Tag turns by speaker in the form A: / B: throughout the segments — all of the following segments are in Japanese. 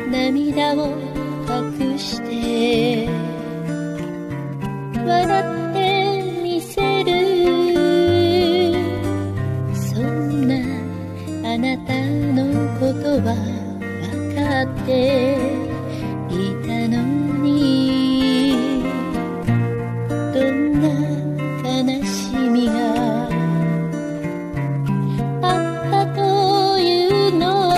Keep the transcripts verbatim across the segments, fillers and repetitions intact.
A: 涙を隠して笑ってみせる。そんなあなたのことは分かっていたのに、どんな悲しみがあったというの、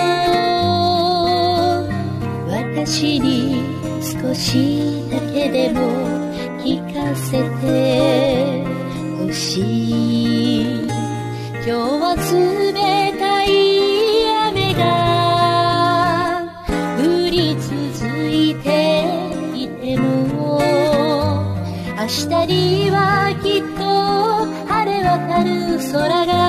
A: 私に少しだけでも聞かせてほしい。今日は冷たい雨が降り続いていても、明日にはきっと晴れ渡る空が